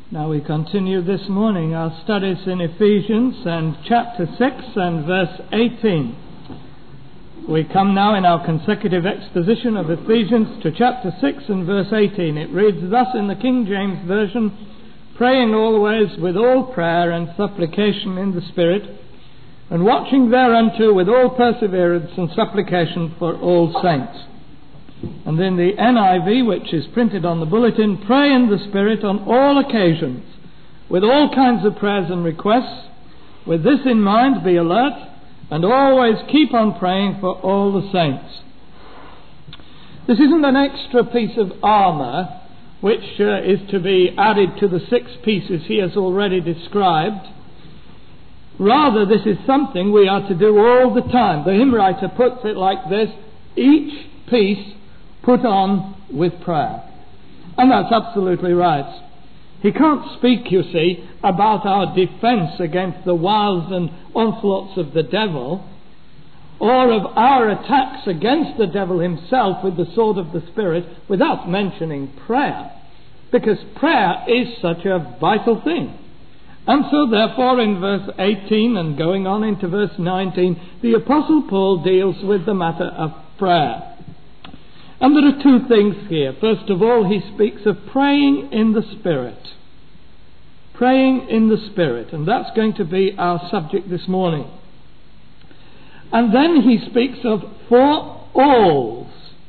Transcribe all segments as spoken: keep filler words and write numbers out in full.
Now we continue this morning our studies in Ephesians and chapter six and verse eighteen. We come now in our consecutive exposition of Ephesians to chapter six and verse eighteen. It reads thus in the King James Version: "Praying always with all prayer and supplication in the Spirit, and watching thereunto with all perseverance and supplication for all saints." And in the N I V, which is printed on the bulletin, "Pray in the Spirit on all occasions, with all kinds of prayers and requests. With this in mind, be alert, and always keep on praying for all the saints." This isn't an extra piece of armour which uh, is to be added to the six pieces he has already described. Rather, this is something we are to do all the time. The hymn writer puts it like this: each piece put on with prayer. And that's absolutely right. He can't speak, you see, about our defence against the wiles and onslaughts of the devil, or of our attacks against the devil himself with the sword of the Spirit, without mentioning prayer, because prayer is such a vital thing. And so therefore in verse eighteen and going on into verse nineteen, the Apostle Paul deals with the matter of prayer. And there are two things here. First of all, he speaks of praying in the Spirit. Praying in the Spirit. And that's going to be our subject this morning. And then he speaks of for alls.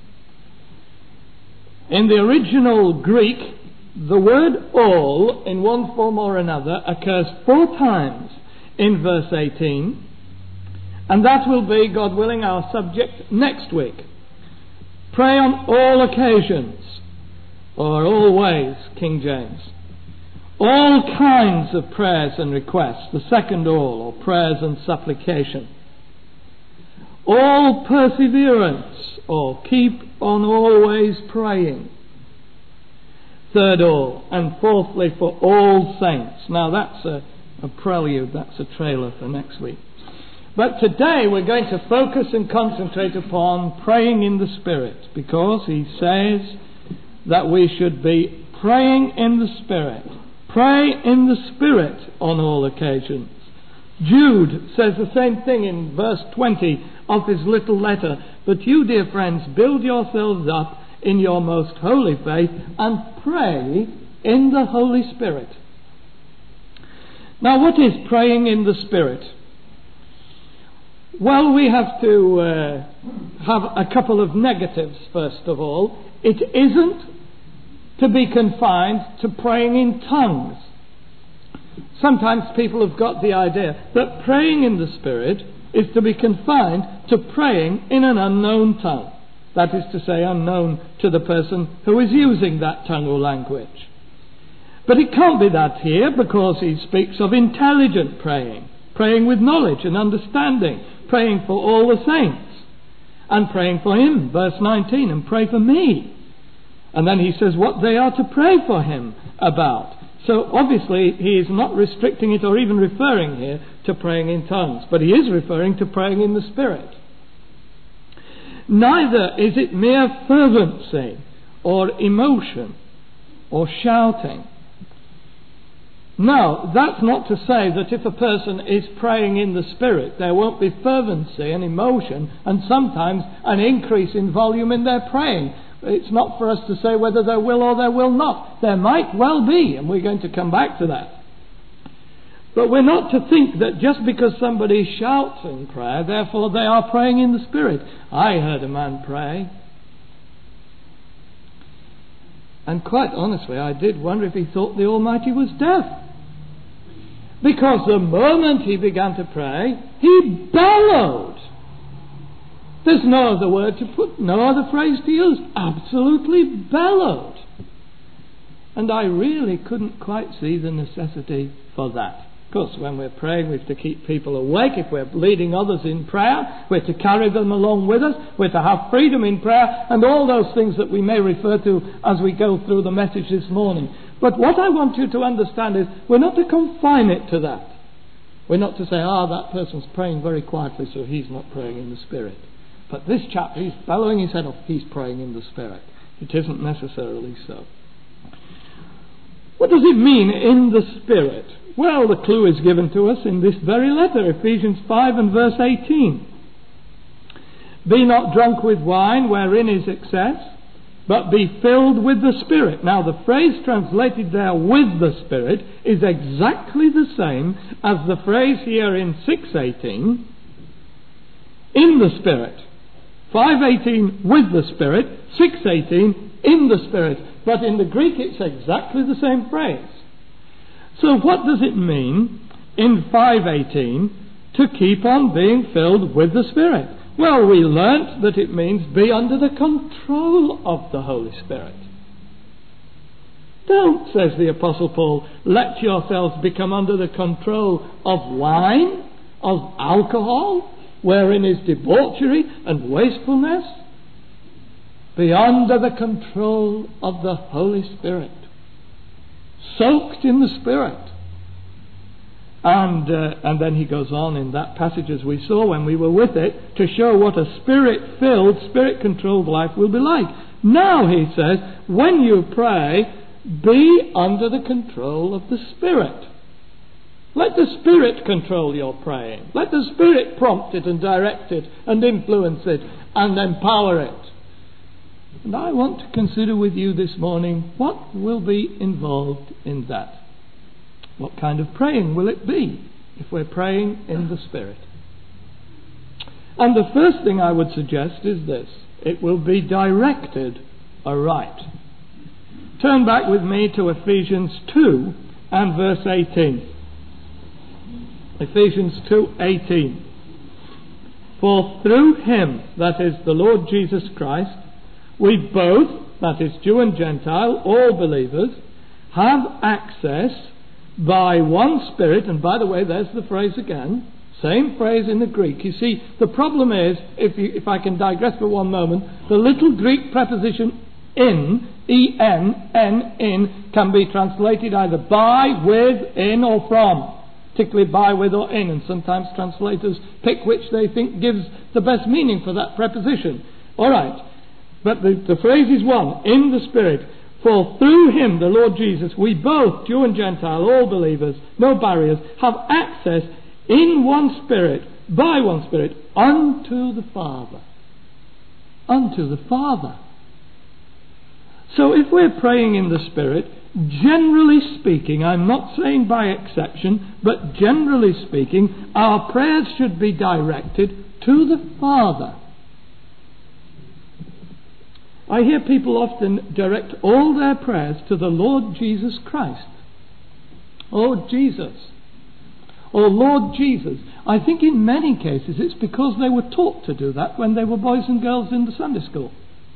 In the original Greek, the word all, in one form or another, occurs four times in verse eighteen. And that will be, God willing, our subject next week. Pray on all occasions, or always, King James. All kinds of prayers and requests, the second all, or prayers and supplication. All perseverance, or keep on always praying. Third all, and fourthly for all saints. Now that's a, a prelude, that's a trailer for next week. But today we're going to focus and concentrate upon praying in the Spirit, because he says that we should be praying in the Spirit. Pray in the Spirit on all occasions. Jude says the same thing in verse twenty of his little letter. "But you, dear friends, build yourselves up in your most holy faith and pray in the Holy Spirit." Now, what is praying in the Spirit? Well, we have to uh, have a couple of negatives, first of all. It isn't to be confined to praying in tongues. Sometimes people have got the idea that praying in the Spirit is to be confined to praying in an unknown tongue. That is to say, unknown to the person who is using that tongue or language. But it can't be that here, because he speaks of intelligent praying, praying with knowledge and understanding, praying for all the saints, and praying for him, verse nineteen, and pray for me. And then he says what they are to pray for him about. So obviously he is not restricting it or even referring here to praying in tongues, but he is referring to praying in the Spirit. Neither is it mere fervency or emotion or shouting. No, that's not to say that if a person is praying in the Spirit, there won't be fervency and emotion and sometimes an increase in volume in their praying. It's not for us to say whether there will or there will not. There might well be, and we're going to come back to that. But we're not to think that just because somebody shouts in prayer, therefore they are praying in the Spirit. I heard a man pray, and quite honestly, I did wonder if he thought the Almighty was deaf. Because the moment he began to pray, he bellowed. There's no other word to put, no other phrase to use. Absolutely bellowed. And I really couldn't quite see the necessity for that. Of course, when we're praying, we have to keep people awake. If we're leading others in prayer, we're to carry them along with us. We're to have freedom in prayer, and all those things that we may refer to as we go through the message this morning. But what I want you to understand is we're not to confine it to that. We're not to say, ah, oh, that person's praying very quietly, so he's not praying in the Spirit. But this chap, he's bellowing his head off, he's praying in the Spirit. It isn't necessarily so. What does it mean, in the Spirit? Well, the clue is given to us in this very letter, Ephesians five and verse eighteen. Be not drunk with wine, wherein is excess, but be filled with the Spirit. Now, the phrase translated there, with the Spirit, is exactly the same as the phrase here in six eighteen, in the Spirit. five eighteen, with the Spirit, six eighteen, in the Spirit. But in the Greek it's exactly the same phrase. So what does it mean in five eighteen to keep on being filled with the Spirit? Well, we learnt that it means be under the control of the Holy Spirit. Don't, says the Apostle Paul, let yourselves become under the control of wine, of alcohol, wherein is debauchery and wastefulness. Be under the control of the Holy Spirit, soaked in the Spirit. And uh, and then he goes on in that passage, as we saw when we were with it, to show what a Spirit-filled, Spirit-controlled life will be like. Now, he says, when you pray, be under the control of the Spirit. Let the Spirit control your praying. Let the Spirit prompt it and direct it and influence it and empower it. And I want to consider with you this morning what will be involved in that. What kind of praying will it be if we're praying in the Spirit? And the first thing I would suggest is this. It will be directed aright. Turn back with me to Ephesians two and verse eighteen. Ephesians two eighteen. For through him, that is the Lord Jesus Christ, we both, that is Jew and Gentile, all believers, have access by one Spirit. And by the way, there's the phrase again, same phrase in the Greek. You see, the problem is, if, you, if I can digress for one moment, the little Greek preposition in, E N, N, in, can be translated either by, with, in, or from. Particularly by, with, or in. And sometimes translators pick which they think gives the best meaning for that preposition. All right. But the, the phrase is one, in the Spirit. For through him, the Lord Jesus, we both, Jew and Gentile, all believers, no barriers, have access in one Spirit, by one Spirit, unto the Father. Unto the Father. So if we're praying in the Spirit, generally speaking, I'm not saying by exception, but generally speaking, our prayers should be directed to the Father. I hear people often direct all their prayers to the Lord Jesus Christ. Oh, Jesus. Or Lord Jesus. I think in many cases it's because they were taught to do that when they were boys and girls in the Sunday school.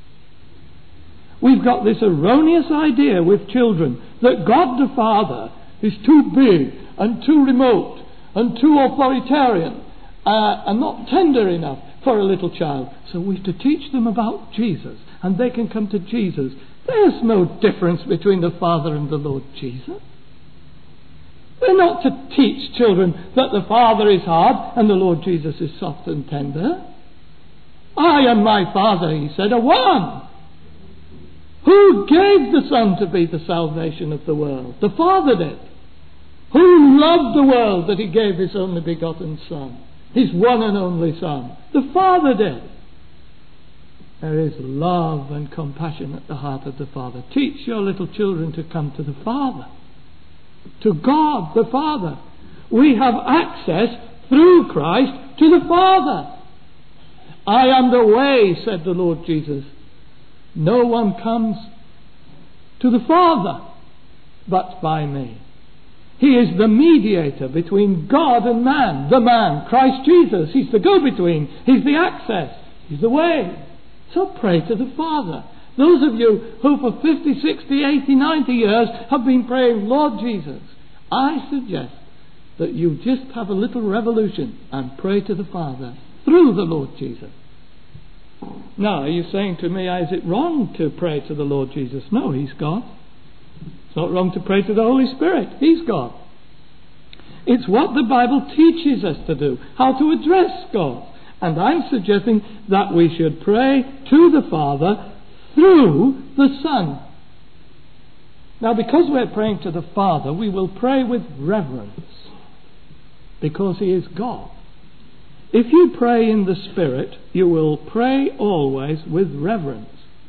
We've got this erroneous idea with children that God the Father is too big and too remote and too authoritarian uh, and not tender enough for a little child. So we've to teach them about Jesus, and they can come to Jesus. There's no difference between the Father and the Lord Jesus. We're not to teach children that the Father is hard and the Lord Jesus is soft and tender. I and my Father, he said, are one. Who gave the Son to be the salvation of the world? The Father did. Who loved the world that he gave his only begotten Son? His one and only Son. The Father did. There is love and compassion at the heart of the Father. Teach your little children to come to the Father. To God the Father. We have access through Christ to the Father. I am the way, said the Lord Jesus. No one comes to the Father but by me. He is the mediator between God and man. The man, Christ Jesus. He's the go-between. He's the access. He's the way. So pray to the Father. Those of you who for fifty, sixty, eighty, ninety years have been praying, Lord Jesus, I suggest that you just have a little revolution and pray to the Father through the Lord Jesus. Now, are you saying to me, is it wrong to pray to the Lord Jesus? No, he's God. It's not wrong to pray to the Holy Spirit. He's God. It's what the Bible teaches us to do, how to address God. And I'm suggesting that we should pray to the Father through the Son. Now, because we're praying to the Father, we will pray with reverence, because He is God. If you pray in the Spirit, you will pray always with reverence,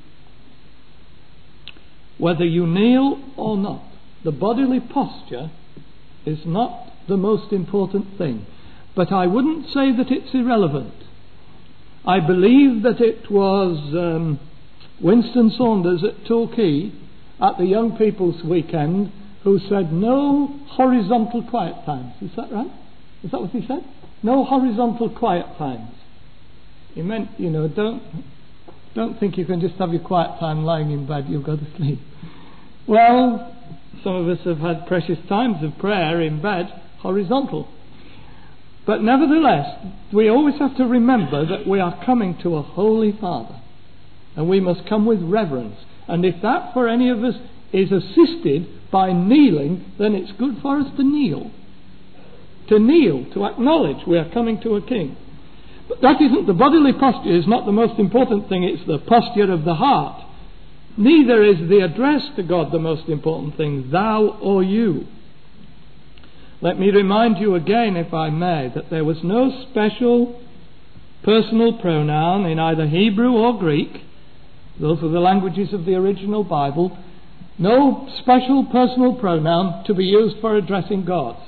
whether you kneel or not. The bodily posture is not the most important thing, but I wouldn't say that it's irrelevant. I believe that it was um, Winston Saunders at Torquay at the Young People's Weekend who said no horizontal quiet times. Is that right? Is that what he said? No horizontal quiet times. He meant, you know, don't don't think you can just have your quiet time lying in bed, you'll go to sleep. Well, some of us have had precious times of prayer in bed, horizontal. But nevertheless, we always have to remember that we are coming to a Holy Father, and we must come with reverence. And if that for any of us is assisted by kneeling, then it's good for us to kneel. To kneel, to acknowledge we are coming to a King. But that isn't, the bodily posture is not the most important thing, it's the posture of the heart. Neither is the address to God the most important thing, thou or you. Let me remind you again, if I may, that there was no special personal pronoun in either Hebrew or Greek. Those are the languages of the original Bible. No special personal pronoun to be used for addressing God.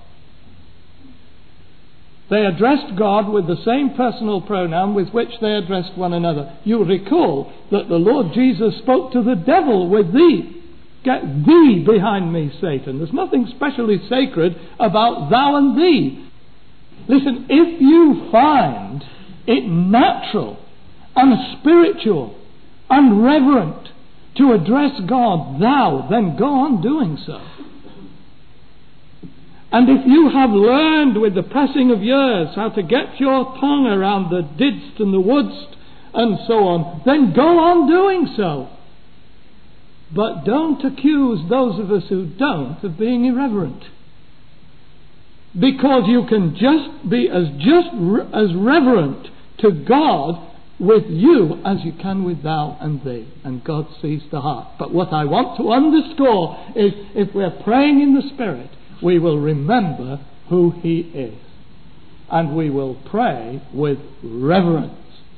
They addressed God with the same personal pronoun with which they addressed one another. You recall that the Lord Jesus spoke to the devil with thee. Get thee behind me, Satan. There's nothing specially sacred about thou and thee. Listen, if you find it natural and spiritual and reverent to address God thou, then go on doing so. And if you have learned with the passing of years how to get your tongue around the didst and the wouldst and so on, then go on doing so. But don't accuse those of us who don't of being irreverent. Because you can just be as just as reverent to God with you as you can with thou and thee. And God sees the heart. But what I want to underscore is, if we're praying in the Spirit, we will remember who He is. And we will pray with reverence.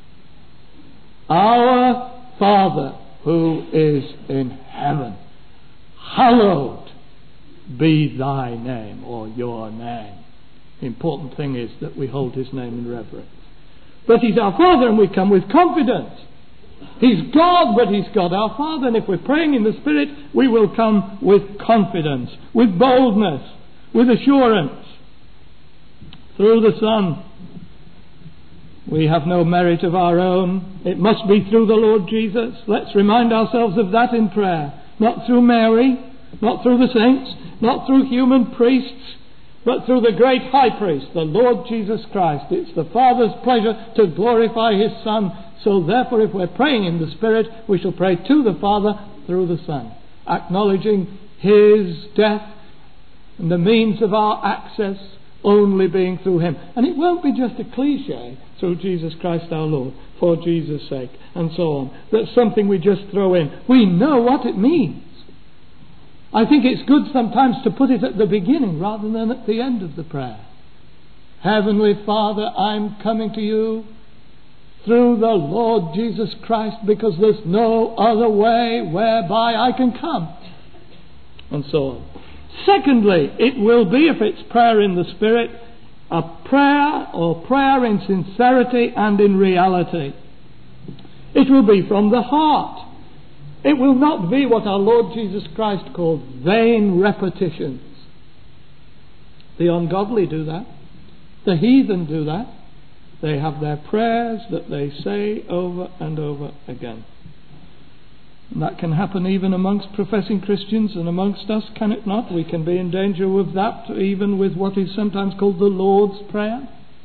Our Father who is in heaven, hallowed be thy name, or your name. The important thing is that we hold His name in reverence. But He's our Father, and we come with confidence. He's God, but He's God our Father. And if we're praying in the Spirit, we will come with confidence, with boldness, with assurance. Through the Son, we have no merit of our own. It must be through the Lord Jesus. Let's remind ourselves of that in prayer. Not through Mary, not through the saints, not through human priests, but through the great high priest, the Lord Jesus Christ. It's the Father's pleasure to glorify His Son. So therefore, if we're praying in the Spirit, we shall pray to the Father through the Son, acknowledging His death and the means of our access only being through Him. And it won't be just a cliche, through Jesus Christ our Lord, for Jesus' sake, and so on. That's something we just throw in. We know what it means. I think it's good sometimes to put it at the beginning rather than at the end of the prayer. Heavenly Father, I'm coming to you through the Lord Jesus Christ, because there's no other way whereby I can come. And so on. Secondly, it will be, if it's prayer in the Spirit, a prayer or prayer in sincerity and in reality. It will be from the heart. It will not be what our Lord Jesus Christ called vain repetitions. The ungodly do that. The heathen do that. They have their prayers that they say over and over again. And that can happen even amongst professing Christians and amongst us, can it not? We can be in danger of that, even with what is sometimes called the Lord's Prayer.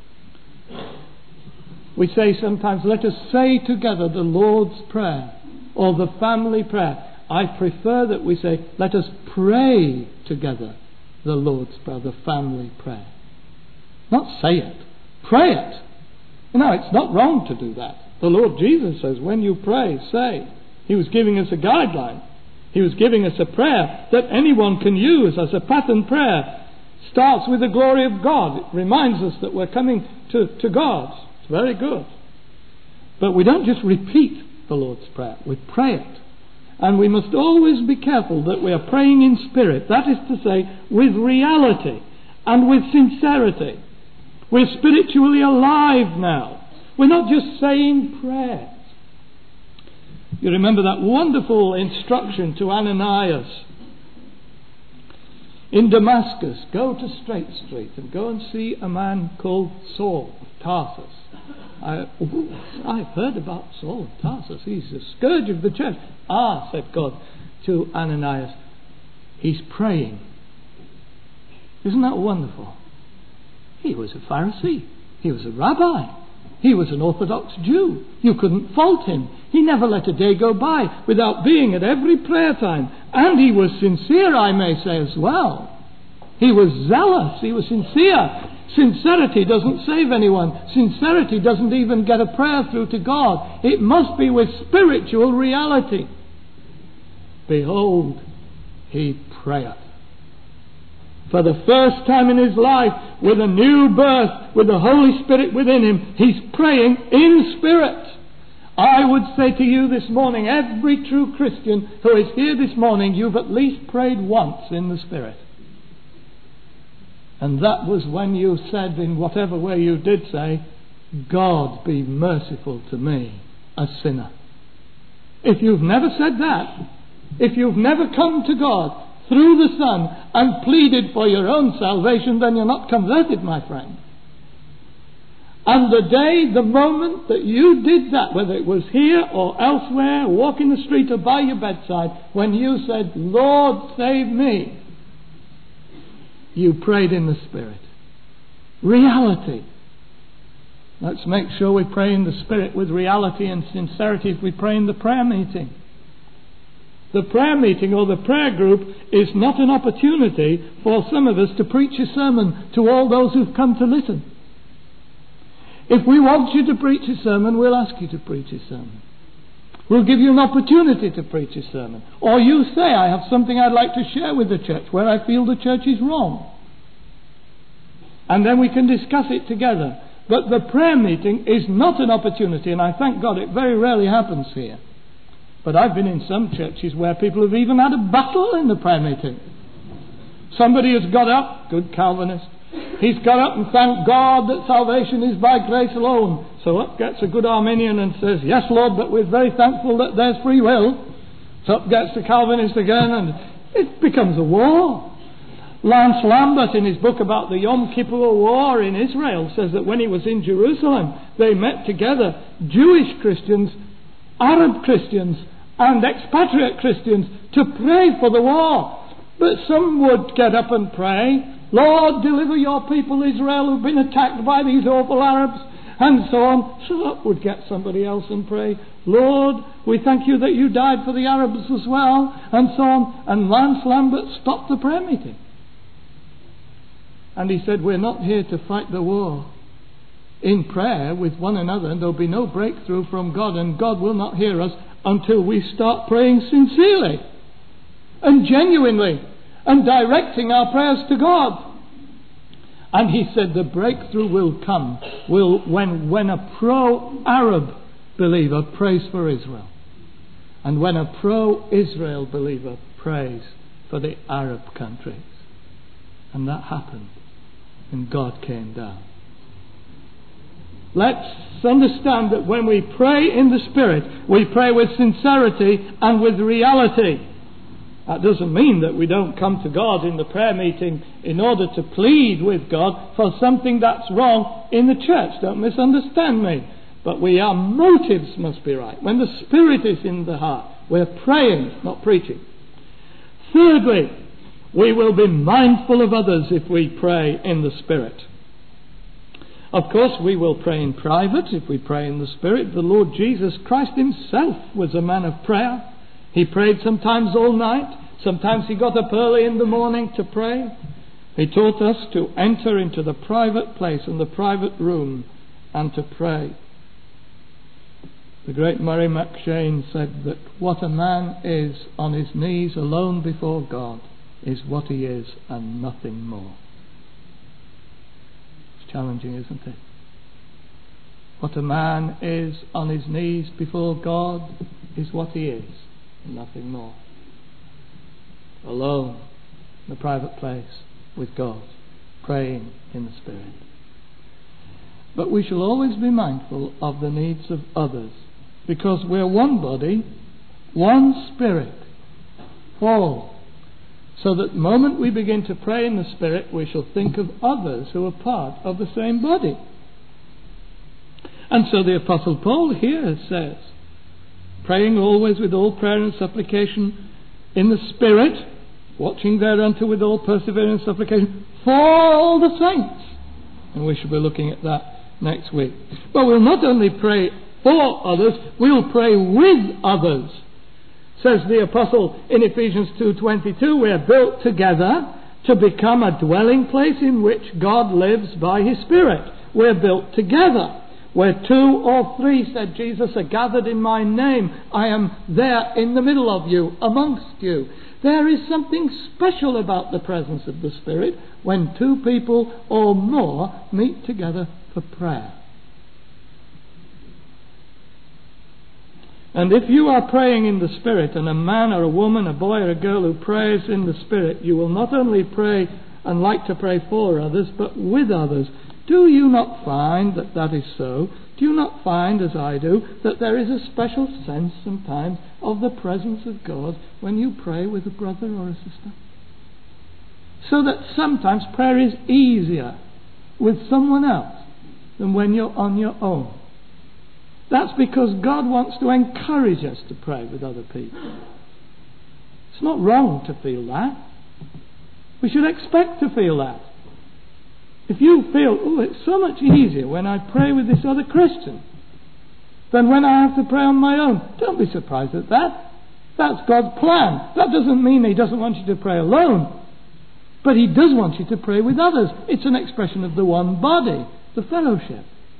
We say sometimes, let us say together the Lord's Prayer, or the family prayer. I prefer that we say, let us pray together the Lord's Prayer, the family prayer. Not say it, pray it. You know, it's not wrong to do that. The Lord Jesus says, when you pray, say. He was giving us a guideline. He was giving us a prayer that anyone can use as a pattern prayer. Starts with the glory of God. It reminds us that we're coming to, to God. It's very good. But we don't just repeat the Lord's Prayer. We pray it. And we must always be careful that we are praying in spirit. That is to say, with reality and with sincerity. We're spiritually alive now. We're not just saying prayers. You remember that wonderful instruction to Ananias in Damascus. Go to Straight Street and go and see a man called Saul of Tarsus. I, ooh, I've heard about Saul of Tarsus. He's the scourge of the church. Ah, said God to Ananias, he's praying. Isn't that wonderful? He was a Pharisee. He was a rabbi. He was an Orthodox Jew. You couldn't fault him. He never let a day go by without being at every prayer time. And he was sincere, I may say, as well. He was zealous. He was sincere. Sincerity doesn't save anyone. Sincerity doesn't even get a prayer through to God. It must be with spiritual reality. Behold, he prayeth. For the first time in his life, with a new birth, with the Holy Spirit within him, he's praying in spirit. I would say to you this morning, every true Christian who is here this morning, you've at least prayed once in the Spirit. And that was when you said, in whatever way you did say, God be merciful to me, a sinner. If you've never said that, if you've never come to God through the Son and pleaded for your own salvation, then you're not converted, my friend. And the day, the moment that you did that, whether it was here or elsewhere, walking the street or by your bedside, when you said, Lord, save me, you prayed in the Spirit. Reality. Let's make sure we pray in the Spirit with reality and sincerity if we pray in the prayer meeting. The prayer meeting or the prayer group is not an opportunity for some of us to preach a sermon to all those who've come to listen. If we want you to preach a sermon, we'll ask you to preach a sermon. We'll give you an opportunity to preach a sermon. Or you say, I have something I'd like to share with the church where I feel the church is wrong. And then we can discuss it together. But the prayer meeting is not an opportunity, and I thank God it very rarely happens here. But I've been in some churches where people have even had a battle in the prayer meeting. Somebody has got up, good Calvinist, he's got up and thanked God that salvation is by grace alone. So up gets a good Arminian and says, yes, Lord, but we're very thankful that there's free will. So up gets the Calvinist again, and it becomes a war. Lance Lambert, in his book about the Yom Kippur War in Israel, says that when he was in Jerusalem, they met together, Jewish Christians, Arab Christians, and expatriate Christians, to pray for the war. But some would get up and pray, Lord, deliver your people Israel who've been attacked by these awful Arabs, and so on. So up would get somebody else and pray, Lord, we thank you that you died for the Arabs as well, and so on. And Lance Lambert stopped the prayer meeting. And he said, we're not here to fight the war. In prayer with one another, and there'll be no breakthrough from God, and God will not hear us until we start praying sincerely and genuinely and directing our prayers to God. And he said the breakthrough will come will when, when a pro-Arab believer prays for Israel, and when a pro-Israel believer prays for the Arab countries. And that happened, and God came down. Let's understand that when we pray in the Spirit, we pray with sincerity and with reality. That doesn't mean that we don't come to God in the prayer meeting in order to plead with God for something that's wrong in the church. Don't misunderstand me. But we, our motives must be right. When the Spirit is in the heart, we're praying, not preaching. Thirdly, we will be mindful of others if we pray in the Spirit. Of course, we will pray in private if we pray in the Spirit. The Lord Jesus Christ himself was a man of prayer. He prayed sometimes all night. Sometimes he got up early in the morning to pray. He taught us to enter into the private place and the private room and to pray. The great Murray McCheyne said that what a man is on his knees alone before God is what he is and nothing more. It's challenging, isn't it? What a man is on his knees before God is what he is and nothing more. Alone in a private place with God, praying in the Spirit. But we shall always be mindful of the needs of others, because we're one body, one Spirit, all. So that the moment we begin to pray in the Spirit, we shall think of others who are part of the same body. And so the Apostle Paul here says, praying always with all prayer and supplication in the Spirit, watching thereunto with all perseverance and supplication for all the saints. And we shall be looking at that next week. But we'll not only pray for others, we'll pray with others. Says the Apostle in Ephesians two twenty-two, we're built together to become a dwelling place in which God lives by His Spirit. We're built together. Where two or three, said Jesus, are gathered in my name, I am there in the middle of you, amongst you. There is something special about the presence of the Spirit when two people or more meet together for prayer. And if you are praying in the Spirit, and a man or a woman, a boy or a girl who prays in the Spirit, you will not only pray and like to pray for others, but with others. Do you not find that that is so? Do you not find, as I do, that there is a special sense sometimes of the presence of God when you pray with a brother or a sister? So that sometimes prayer is easier with someone else than when you're on your own. That's because God wants to encourage us to pray with other people. It's not wrong to feel that. We should expect to feel that. If you feel, oh, it's so much easier when I pray with this other Christian than when I have to pray on my own, don't be surprised at that. That's God's plan. That doesn't mean He doesn't want you to pray alone, but He does want you to pray with others. It's an expression of the one body, the fellowship.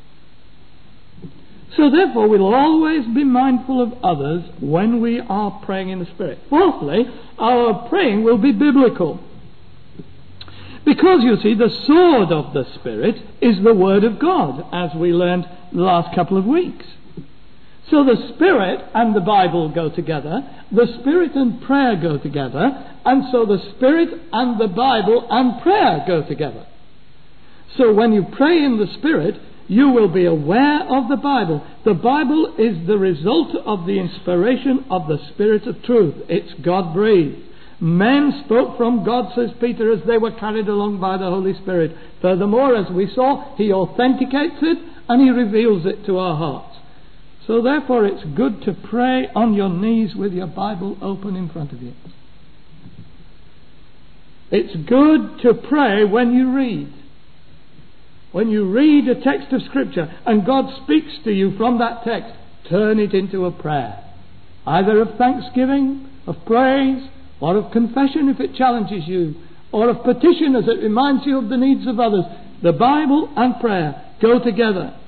So therefore we'll always be mindful of others when we are praying in the Spirit. Fourthly, our praying will be biblical. Because, you see, the sword of the Spirit is the Word of God, as we learned the last couple of weeks. So the Spirit and the Bible go together, the Spirit and prayer go together, and so the Spirit and the Bible and prayer go together. So when you pray in the Spirit, you will be aware of the Bible. The Bible is the result of the inspiration of the Spirit of truth. It's God-breathed. Men spoke from God, says Peter, as they were carried along by the Holy Spirit. Furthermore, as we saw, He authenticates it and He reveals it to our hearts. So therefore it's good to pray on your knees with your Bible open in front of you. It's good to pray when you read. When you read a text of Scripture and God speaks to you from that text, turn it into a prayer. Either of thanksgiving, of praise, or of confession if it challenges you, or of petition as it reminds you of the needs of others. The Bible and prayer go together.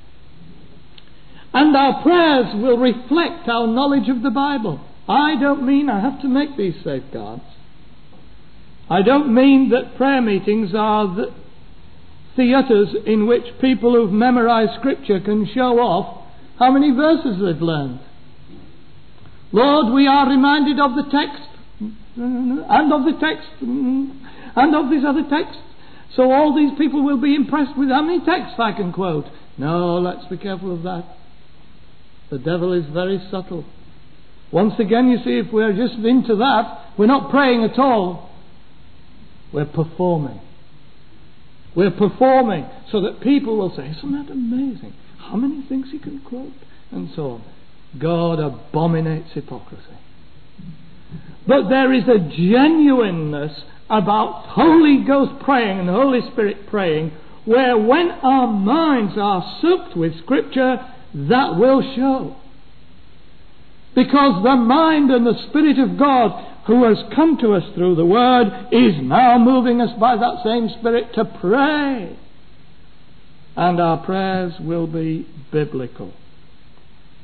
And our prayers will reflect our knowledge of the Bible. I don't mean I have to make these safeguards. I don't mean that prayer meetings are the theatres in which people who've memorized Scripture can show off how many verses they've learned. Lord, we are reminded of the text, and of the text, and of this other text. So all these people will be impressed with how many texts I can quote. No, let's be careful of that. The devil is very subtle. Once again, you see, if we're just into that, we're not praying at all. We're performing. We're performing so that people will say, isn't that amazing? How many things he can quote? And so on. God abominates hypocrisy. But there is a genuineness about Holy Ghost praying and Holy Spirit praying, where when our minds are soaked with Scripture, that will show. Because the mind and the Spirit of God, who has come to us through the Word, is now moving us by that same Spirit to pray. And our prayers will be biblical.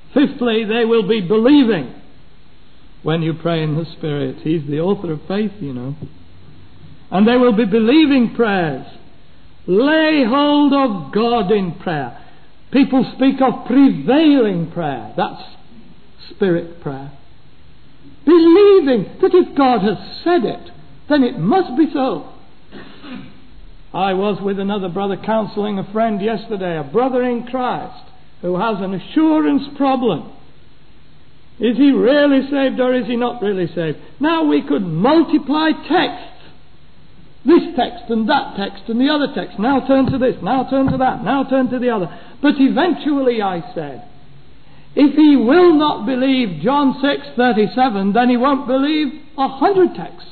Fifthly, they will be believing when you pray in the Spirit. He's the author of faith, you know. And they will be believing prayers. Lay hold of God in prayer. People speak of prevailing prayer. That's Spirit prayer. Believing that if God has said it, then it must be so. I was with another brother counselling a friend yesterday, a brother in Christ, who has an assurance problem. Is he really saved or is he not really saved? Now we could multiply texts. This text and that text and the other text. Now turn to this, now turn to that, now turn to the other. But eventually, I said, if he will not believe John six thirty-seven, then he won't believe a hundred texts.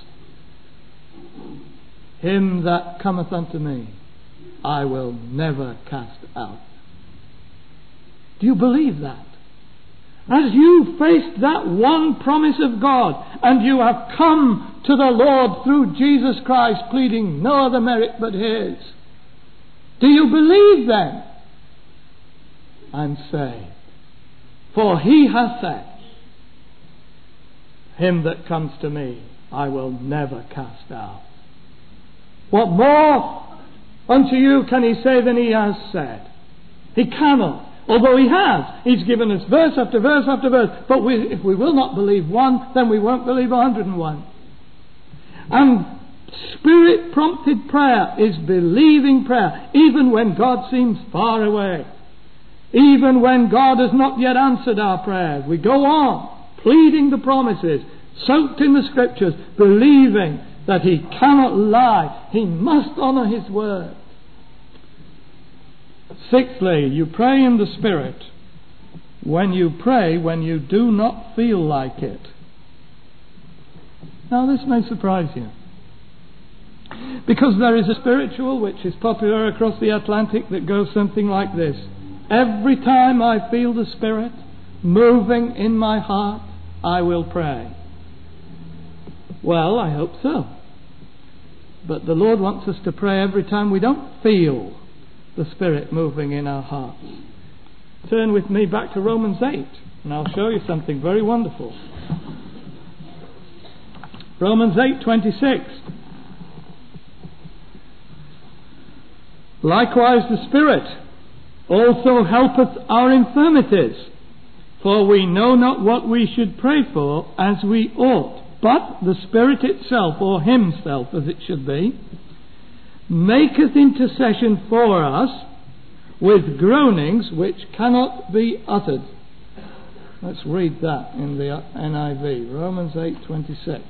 Him that cometh unto me, I will never cast out. Do you believe that? As you faced that one promise of God, and you have come to the Lord through Jesus Christ, pleading no other merit but His, do you believe then? I'm saved. For He hath said, him that comes to me, I will never cast out. What more unto you can He say than He has said? He cannot. Although He has. He's given us verse after verse after verse. But we, if we will not believe one, then we won't believe one hundred and one. And Spirit-prompted prayer is believing prayer, even when God seems far away. Even when God has not yet answered our prayers. We go on, pleading the promises, soaked in the Scriptures, believing that He cannot lie. He must honour His word. Sixthly, you pray in the Spirit when you pray when you do not feel like it. Now this may surprise you, because there is a spiritual which is popular across the Atlantic that goes something like this: every time I feel the Spirit moving in my heart, I will pray. Well, I hope so. But the Lord wants us to pray every time we don't feel the Spirit moving in our hearts. Turn with me back to Romans eight, and I'll show you something very wonderful. Romans eight twenty-six. Likewise the Spirit also helpeth our infirmities, for we know not what we should pray for as we ought, but the Spirit itself, or Himself as it should be, maketh intercession for us with groanings which cannot be uttered. Let's read that in the N I V, Romans eight twenty-six.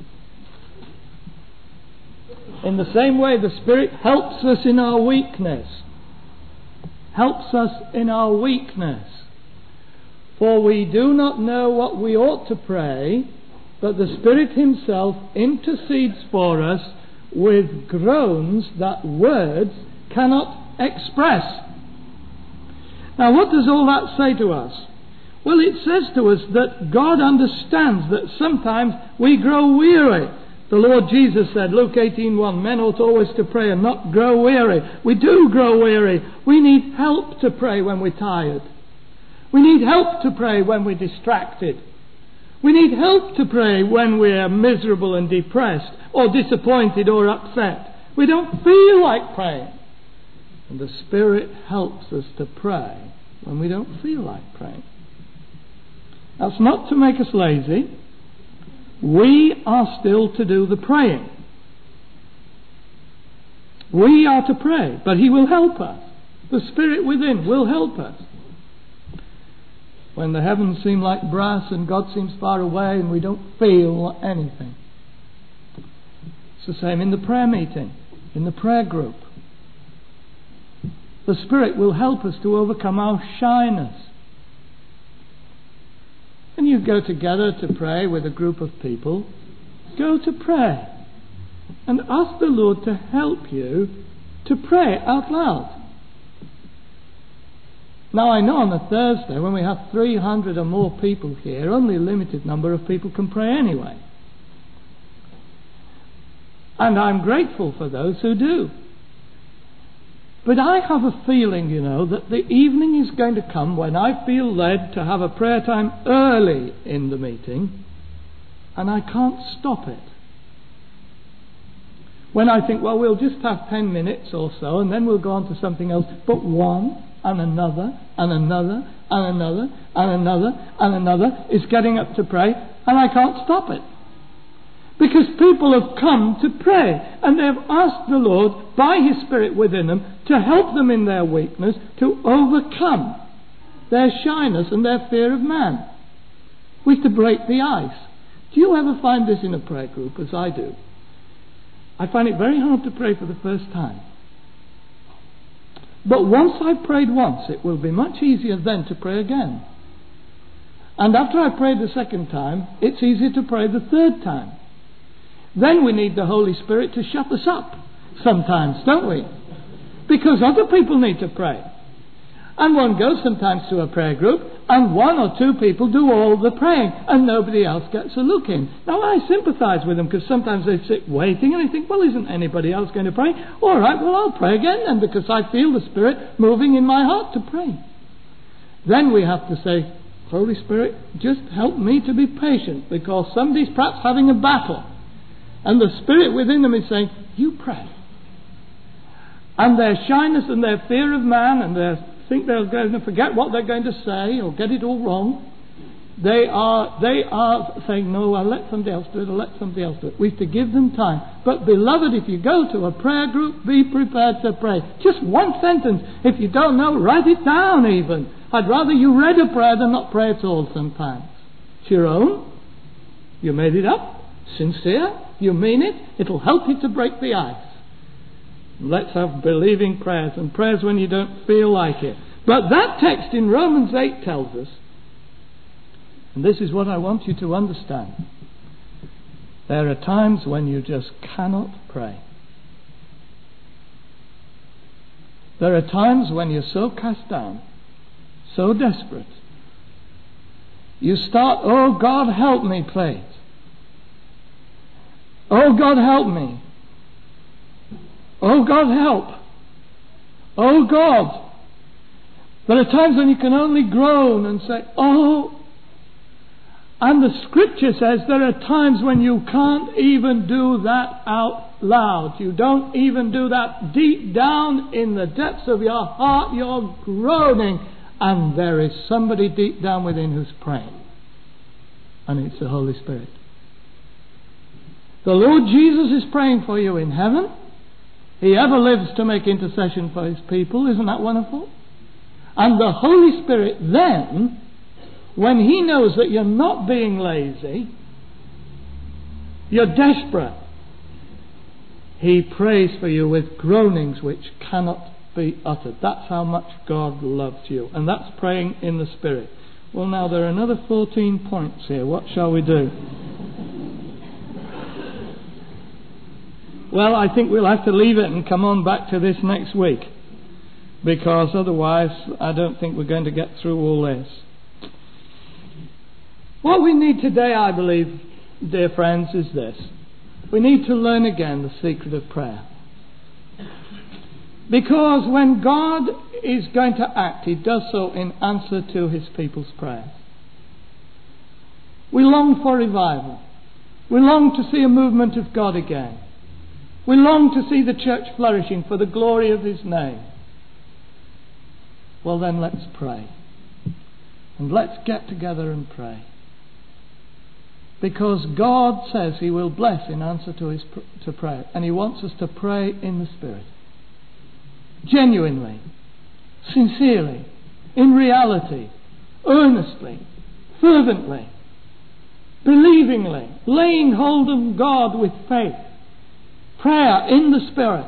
In the same way, the Spirit helps us in our weakness. Helps us in our weakness. For we do not know what we ought to pray, but the Spirit Himself intercedes for us with groans that words cannot express. Now, what does all that say to us? Well, it says to us that God understands that sometimes we grow weary. The Lord Jesus said, Luke eighteen one, men ought always to pray and not grow weary. We do grow weary. We need help to pray when we're tired. We need help to pray when we're distracted. We need help to pray when we're miserable and depressed, or disappointed or upset. We don't feel like praying. And the Spirit helps us to pray when we don't feel like praying. That's not to make us lazy. We are still to do the praying. We are to pray, but He will help us. The Spirit within will help us. When the heavens seem like brass and God seems far away and we don't feel anything. It's the same in the prayer meeting, in the prayer group. The Spirit will help us to overcome our shyness. When you go together to pray with a group of people, go to pray and ask the Lord to help you to pray out loud. Now, I know on a Thursday, when we have three hundred or more people here, only a limited number of people can pray anyway. And I'm grateful for those who do. But I have a feeling, you know, that the evening is going to come when I feel led to have a prayer time early in the meeting, and I can't stop it. When I think, well, we'll just have ten minutes or so, and then we'll go on to something else. But one, and another, and another, and another, and another, and another is getting up to pray, and I can't stop it. Because people have come to pray, and they have asked the Lord, by His Spirit within them, to help them in their weakness, to overcome their shyness and their fear of man. We're to break the ice. Do you ever find this in a prayer group, as I do? I find it very hard to pray for the first time. But once I've prayed once, it will be much easier then to pray again. And after I've prayed the second time, it's easier to pray the third time. Then we need the Holy Spirit to shut us up sometimes, don't we? Because other people need to pray. And one goes sometimes to a prayer group, and one or two people do all the praying, and nobody else gets a look in. Now I sympathise with them, because sometimes they sit waiting, and I think, well, isn't anybody else going to pray? All right, well, I'll pray again then, because I feel the Spirit moving in my heart to pray. Then we have to say, Holy Spirit, just help me to be patient, because somebody's perhaps having a battle, and the Spirit within them is saying, you pray. And their shyness and their fear of man, and their think they're going to forget what they're going to say or get it all wrong, they are they are saying, no, I'll let somebody else do it, I'll let somebody else do it. We have to give them time. But beloved, if you go to a prayer group, be prepared to pray. Just one sentence. If you don't know, write it down even. I'd rather you read a prayer than not pray at all sometimes. It's your own. You made it up. Sincere. You mean it. It'll help you to break the ice. Let's have believing prayers, and prayers when you don't feel like it. But that text in Romans eight tells us, and this is what I want you to understand, there are times when you just cannot pray. There are times when you're so cast down, so desperate, you start, oh God help me, please. Oh God help me. Oh God help. Oh God. There are times when you can only groan and say, oh. And the scripture says there are times when you can't even do that out loud. You don't even do that deep down in the depths of your heart. You're groaning. And there is somebody deep down within who's praying. And it's the Holy Spirit. The Lord Jesus is praying for you in heaven. He ever lives to make intercession for His people. Isn't that wonderful? And the Holy Spirit then, when He knows that you're not being lazy, you're desperate, He prays for you with groanings which cannot be uttered. That's how much God loves you. And that's praying in the Spirit. Well, now there are another fourteen points here. What shall we do? Well, I think we'll have to leave it and come on back to this next week, because otherwise I don't think we're going to get through all this. What we need today, I believe, dear friends, is this. We need to learn again the secret of prayer. Because when God is going to act, He does so in answer to His people's prayers. We long for revival. We long to see a movement of God again. We long to see the church flourishing for the glory of His name. Well then, let's pray. And let's get together and pray. Because God says He will bless in answer to His pr- to prayer. And He wants us to pray in the Spirit. Genuinely, sincerely, in reality, earnestly, fervently, believingly, laying hold of God with faith. Prayer in the Spirit.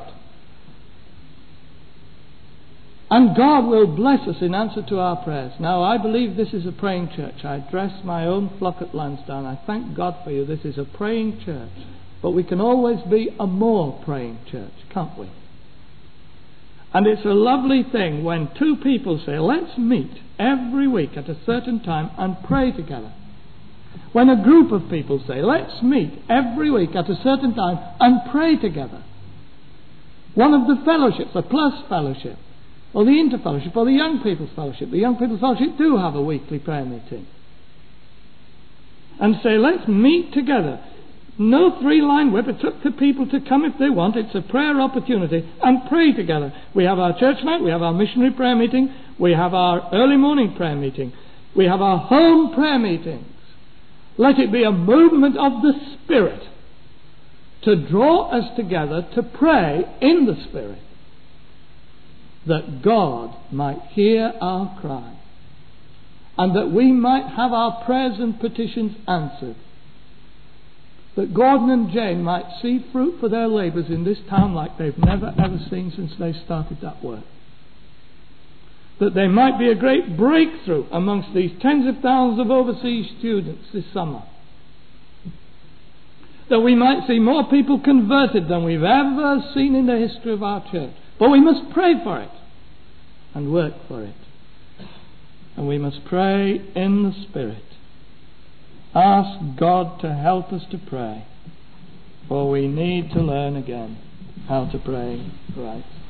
And God will bless us in answer to our prayers. Now, I believe this is a praying church. I address my own flock at Lansdowne. I thank God for you. This is a praying church. But we can always be a more praying church, can't we? And it's a lovely thing when two people say, let's meet every week at a certain time and pray together. When a group of people say, let's meet every week at a certain time and pray together. one of the fellowships, a Plus fellowship, or the Interfellowship, or the Young People's Fellowship. The Young People's Fellowship do have a weekly prayer meeting. And say, let's meet together. No three-line whip. It's up to people to come if they want. It's a prayer opportunity, and pray together. We have our church night, we have our missionary prayer meeting, we have our early morning prayer meeting, we have our home prayer meetings. Let it be a movement of the Spirit to draw us together to pray in the Spirit, that God might hear our cry, and that we might have our prayers and petitions answered, that Gordon and Jane might see fruit for their labours in this town like they've never ever seen since they started that work, that there might be a great breakthrough amongst these tens of thousands of overseas students this summer, that we might see more people converted than we've ever seen in the history of our church. But we must pray for it and work for it. And we must pray in the Spirit. Ask God to help us to pray, for we need to learn again how to pray right.